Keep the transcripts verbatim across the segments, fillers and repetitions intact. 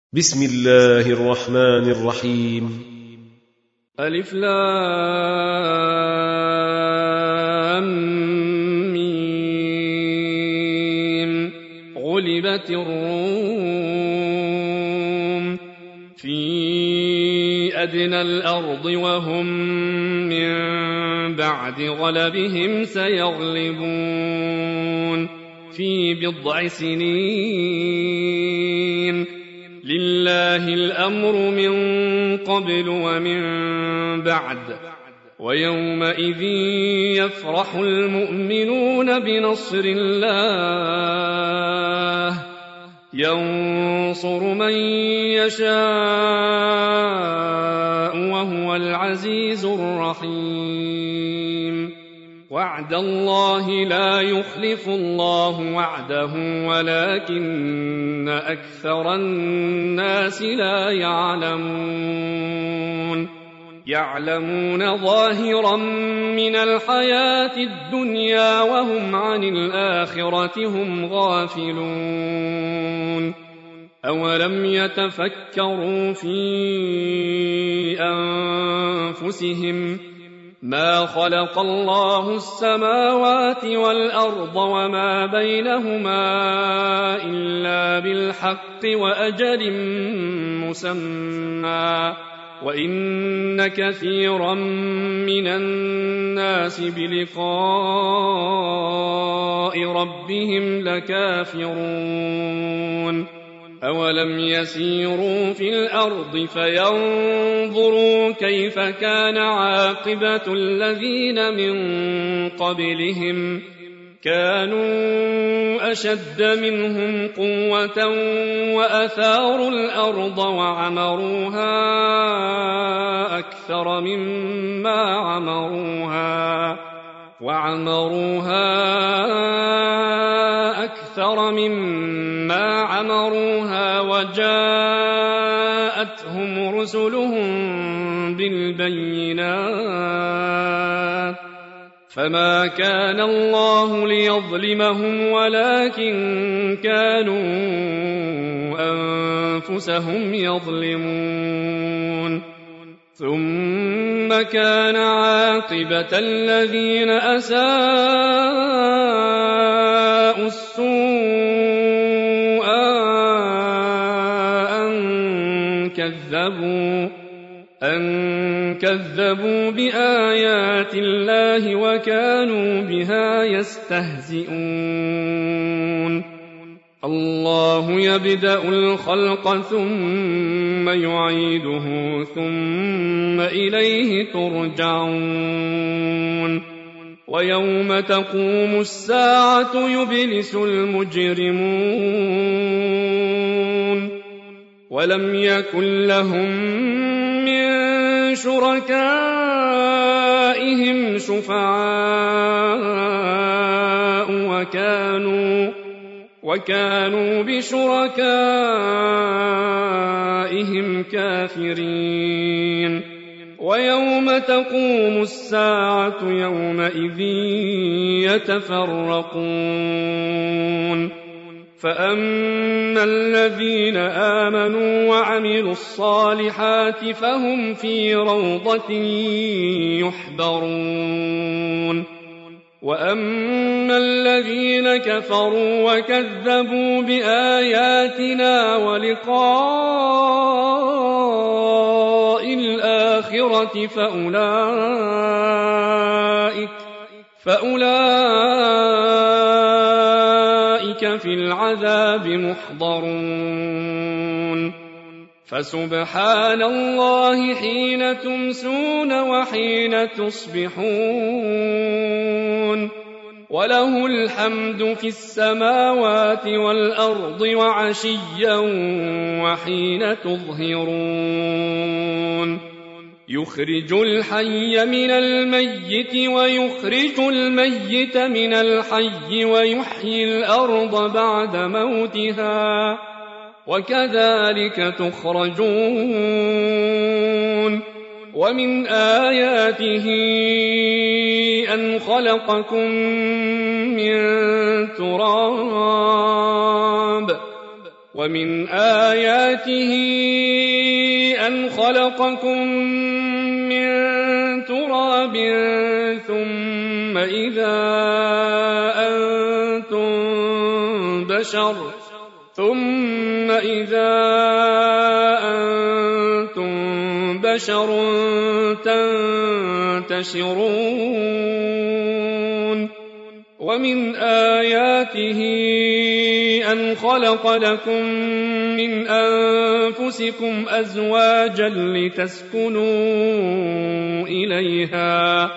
بسم الله الرحمن الرحيم. ألف لام ميم. غلبت الروم في أدنى الأرض وهم من بعد غلبهم سيغلبون في بضع سنين. لله الأمر من قبل ومن بعد ويومئذ يفرح المؤمنون بنصر الله ينصر من يشاء وهو العزيز الرحيم. وعد الله لا يخلف الله وعده ولكن أكثر الناس لا يعلمون. يعلمون ظاهرا من الحياة الدنيا وهم عن الآخرة هم غافلون. أولم يتفكروا في أنفسهم ما خلق الله السماوات والأرض وما بينهما إلا بالحق وأجل مسمى وإن كثيرا من الناس بلقاء ربهم لكافرون. أولم يسيروا في الأرض فينظروا كيف كان عاقبة الذين من قبلهم كانوا أشد منهم قوة وأثاروا الأرض وعمروها أكثر مما عمروها وعمروها أكثر مما عمروها وجاءتهم رسلهم بالبينات فما كان الله ليظلمهم ولكن كانوا أنفسهم يظلمون. ثم كان عاقبة الذين أساءوا السوء أن كذبوا أن كذبوا بآيات الله وكانوا بها يستهزئون. الله يبدأ الخلق ثم يعيده ثم إليه ترجعون. ويوم تقوم الساعة يبلس المجرمون ولم يكن لهم من شركائهم شفعاء وكانوا وكانوا بشركائهم كافرين. ويوم تقوم الساعة يومئذ يتفرقون. فأما الذين آمنوا وعملوا الصالحات فهم في روضة يحبرون. وأما الذين كفروا وكذبوا بآياتنا ولقاء الآخرة فأولئك فأولئك في العذاب محضرون. فسبحان الله حين تمسون وحين تصبحون وله الحمد في السماوات والأرض وعشيا وحين تظهرون. يخرج الحي من الميت ويخرج الميت من الحي ويحيي الأرض بعد موتها وكذلك تخرجون. ومن آياته أن خلقكم من تراب ومن آياته أن خلقكم من تراب ثم إذا أنتم بشر ثم إذا أنتم بشر تنتشرون ومن آياته أن خلق لكم من أنفسكم أزواجا لتسكنوا إليها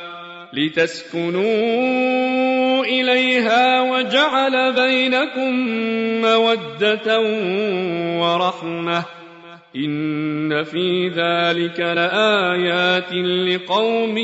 لتسكنوا إليها وجعل بينكم مودة ورحمة إن في ذلك لآيات لقوم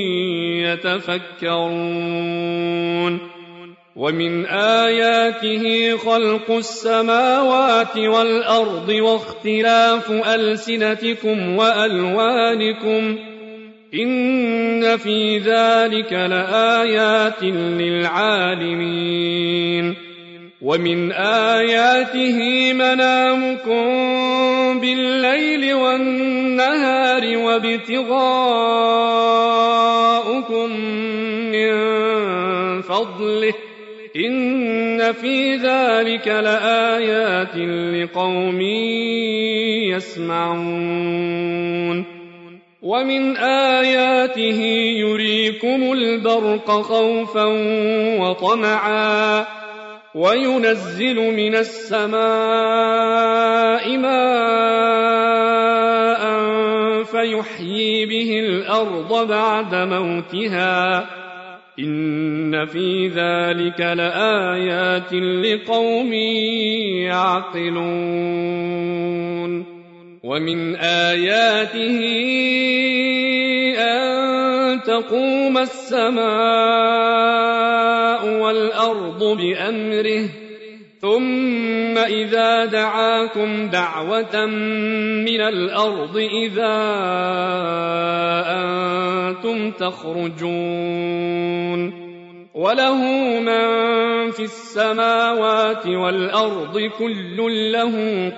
يتفكرون ومن آياته خلق السماوات والأرض واختلاف ألسنتكم وألوانكم إن في ذلك لآيات للعالمين ومن آياته منامكم بالليل والنهار وابتغاؤكم من فضله إن في ذلك لآيات لقوم يسمعون ومن آياته يريكم البرق خوفا وطمعا وينزل من السماء ماء فيحيي به الأرض بعد موتها إن في ذلك لآيات لقوم يعقلون ومن آياته أن تقوم السماء والأرض بأمره ثم إذا دعاكم دعوة من الأرض إذا أنتم تخرجون وله من في السماوات والأرض كل له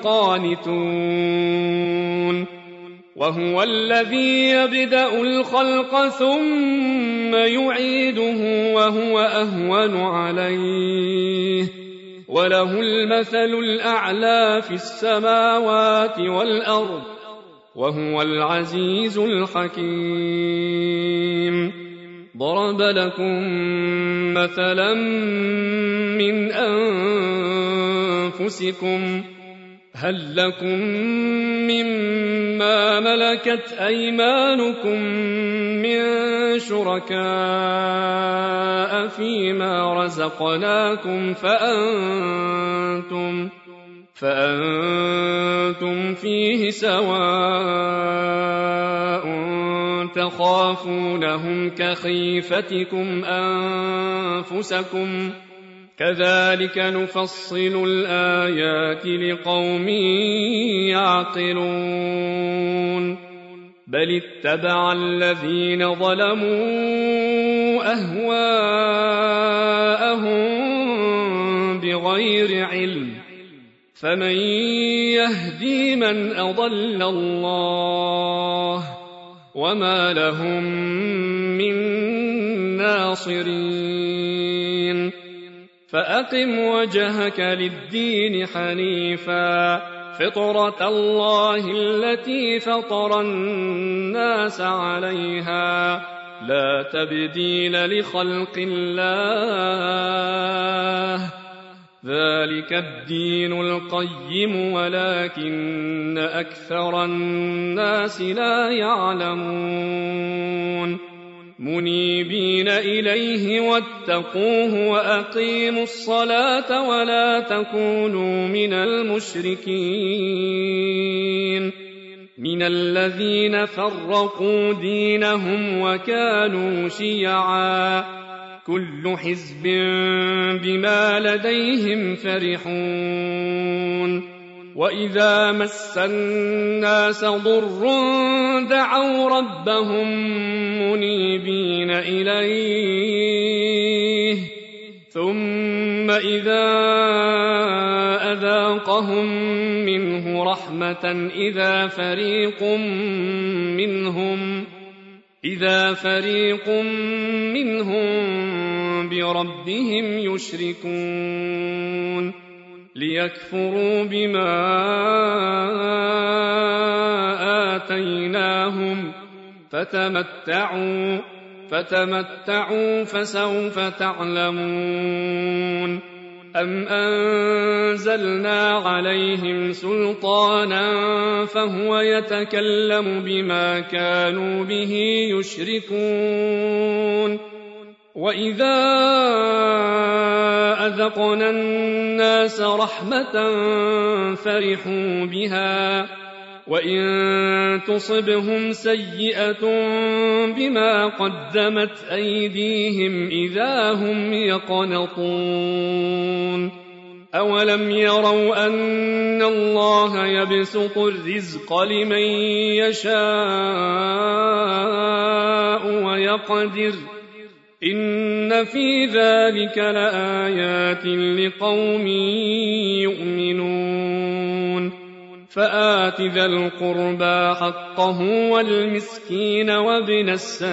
قانتون وهو الذي يبدأ الخلق ثم يعيده وهو أهون عليه وله المثل الأعلى في السماوات والأرض وهو العزيز الحكيم ضرب لكم مثلا من أنفسكم هل لكم مما ملكت أيمانكم من شركاء فيما رزقناكم فأنتم فأنتم فيه سواء تخافونهم كخيفتكم أنفسكم كذلك نفصل الآيات لقوم يعقلون بل اتبع الذين ظلموا أهواءهم بغير علم فمن يهدي من أضل الله وما لهم من ناصرين فأقم وجهك للدين حنيفا فطرة الله التي فطر الناس عليها لا تبديل لخلق الله ذلك الدين القيم ولكن أكثر الناس لا يعلمون منيبين إليه واتقوه وأقيموا الصلاة ولا تكونوا من المشركين من الذين فرقوا دينهم وكانوا شيعا كل حزب بما لديهم فرحون وإذا مس الناس ضر دعوا ربهم منيبين إليه ثم إذا أذاقهم أذاقهم منه رحمة إذا فريق منهم إذا فريق منهم بربهم يشركون ليكفروا بما آتيناهم فتمتعوا فتمتعوا فسوف تعلمون أم أنزلنا عليهم سلطانا فهو يتكلم بما كانوا به يشركون وإذا أذقنا الناس رحمة فرحوا بها وإن تصبهم سيئة بما قدمت أيديهم إذا هم يقنطون أولم يروا أن الله يبسط الرزق لمن يشاء ويقدر إن في ذلك لآيات لقوم يؤمنون فآت ذا القربى حقه والمسكين وابن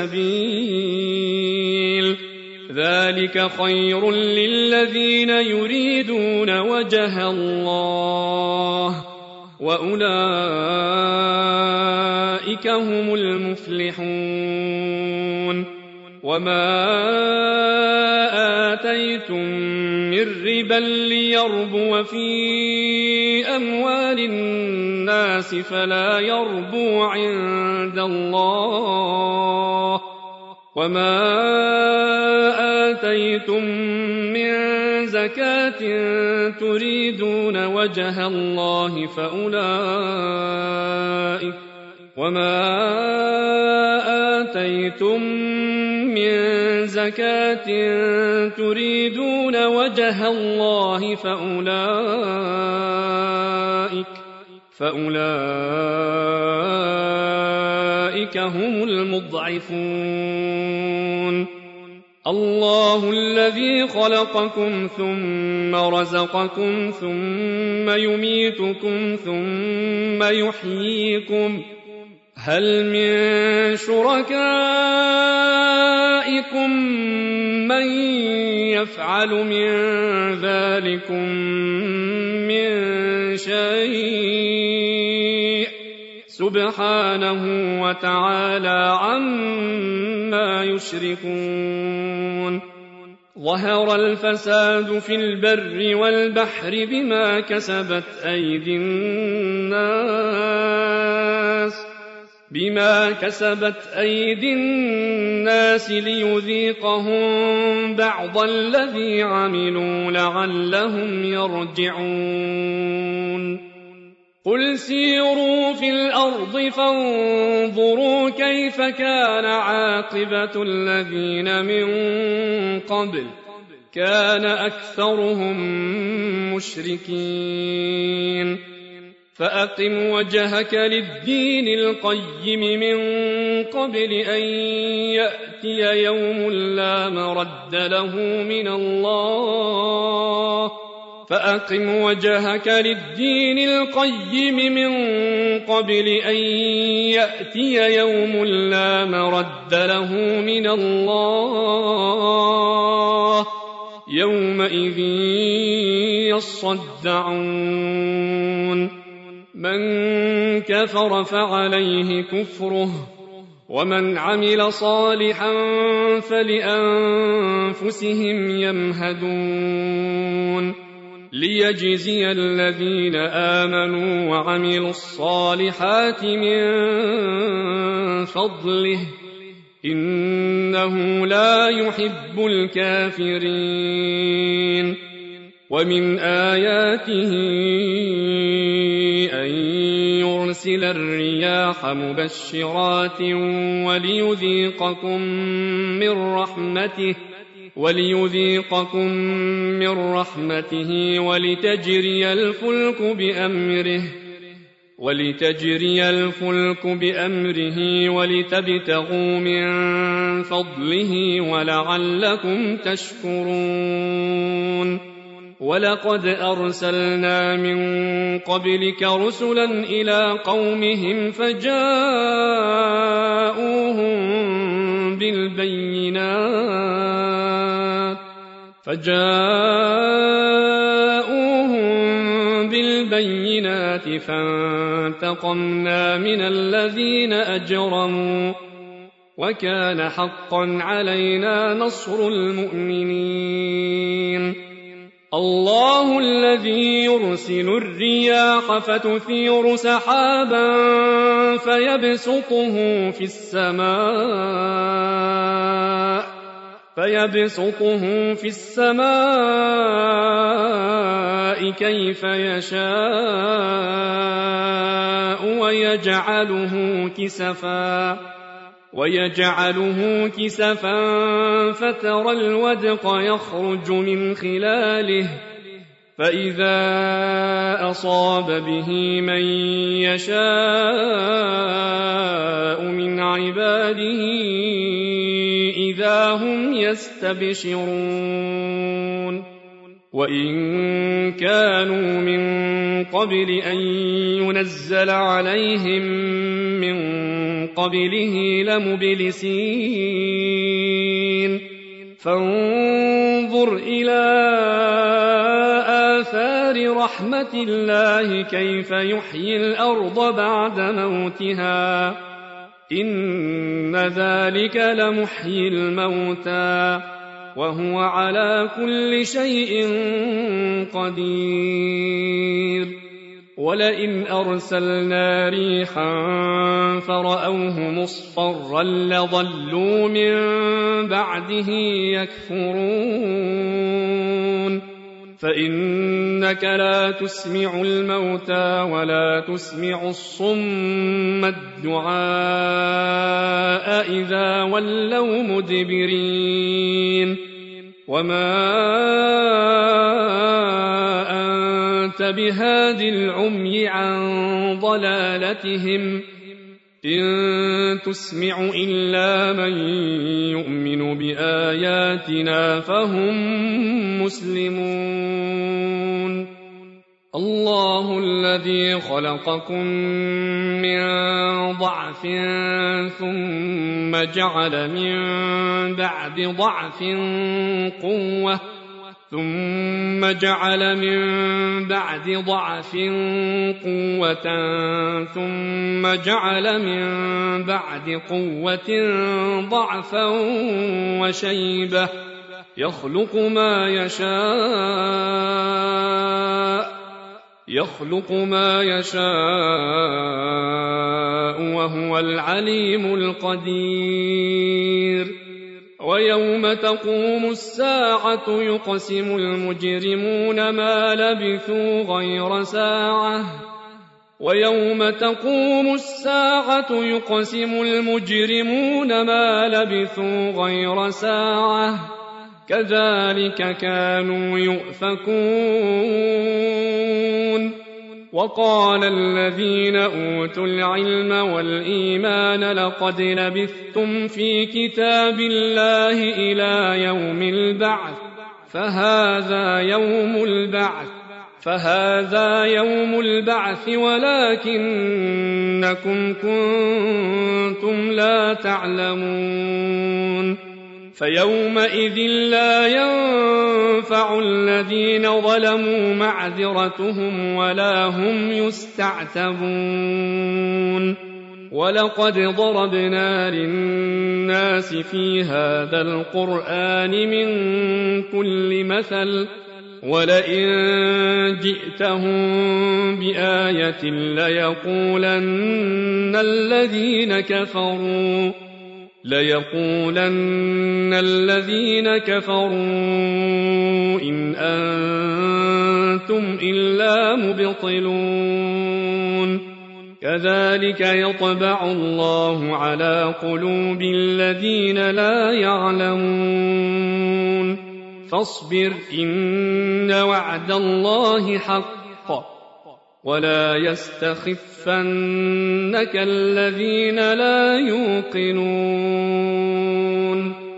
السبيل ذلك خير للذين يريدون وجه الله وأولئك هم المفلحون وما آتيتم من ربا ليربو في أموال الناس فلا يربو عند الله وما آتيتم من زكاة تريدون وجه الله فأولئك وما آتيتم من زكاة تريدون وجه الله فأولئك فأولئك هم المضعفون الله الذي خلقكم ثم رزقكم ثم يميتكم ثم يحييكم هل من شركائكم من يفعل من ذلكم من شيء سبحانه وتعالى عما يشركون ظهر الفساد في البر والبحر بما كسبت أيدي الناس بما كسبت أيدي الناس ليذيقهم بعض الذي عملوا لعلهم يرجعون قل سيروا في الأرض فانظروا كيف كان عاقبة الذين من قبل كان أكثرهم مشركين فأقم وجهك للدين القيم من قبل أن يأتي يوم لا مرد له من الله فأقم وجهك للدين القيم من قبل أن يأتي يوم لا مرد له من الله يومئذ يصدعون من كفر فعليه كفره ومن عمل صالحا فلأنفسهم يمهدون ليجزي الذين آمنوا وعملوا الصالحات من فضله إنه لا يحب الكافرين ومن آياته أن يرسل الرياح مبشرات وليذيقكم من رحمته وليذيقكم من رحمته ولتجري الفلك بأمره ولتجري الفلك بأمره ولتبتغوا من فضله ولعلكم تشكرون ولقد أرسلنا من قبلك رسلا إلى قومهم فجاءوهم بالبينات فجاءوهم بالبينات فانتقمنا من الذين أجرموا وكان حقا علينا نصر المؤمنين. الله الذي يرسل الرياح فتثير سحابا فيبسطه في السماء فيبسطه في السماء كيف يشاء ويجعله كسفا ويجعله كسفا فترى الودق يخرج من خلاله فإذا أصاب به من يشاء من عباده إذا هم يستبشرون. وإن كانوا من قبل أن ينزل عليهم من قبله لمبلسين. فانظر إلى آثار رحمة الله كيف يحيي الأرض بعد موتها إن ذلك لمحيي الموتى وهو على كل شيء قدير. ولئن أرسلنا ريحا فرأوه مصفرا لظلوا من بعده يكفرون. فإنك لا تسمع الموتى ولا تسمع الصم الدعاء إذا ولوا مدبرين. وما أنت بهاد العمي عن ضلالتهم إن تسمع إلا من يؤمن بآياتنا فهم مسلمون. الله الذي خلقكم من ضعف ثم جعل من بعد ضعف قوة ثم جعل من بعد ضعف قوة ثم جعل من بعد قوة ضعفا وشيبة يخلق ما يشاء يخلق ما يشاء وهو العليم القدير. ويوم تقوم الساعة يقسم المجرمون ما لبثوا غير ساعة ويوم تقوم الساعة يقسم المجرمون ما لبثوا غير ساعة كذلك كانوا يؤفكون. وقال الذين أوتوا العلم والإيمان لقد لبثتم في كتاب الله إلى يوم البعث فهذا يوم البعث فهذا يوم البعث ولكنكم كنتم لا تعلمون. فيومئذ لا ينفع الذين ظلموا معذرتهم ولا هم يستعتبون. ولقد ضربنا للناس في هذا القرآن من كل مثل ولئن جئتهم بآية ليقولن الذين كفروا ليقولن الذين كفروا إن أنتم إلا مبطلون. كذلك يطبع الله على قلوب الذين لا يعلمون. فاصبر إن وعد الله حق ولا يستخفنك الذين لا يوقنون.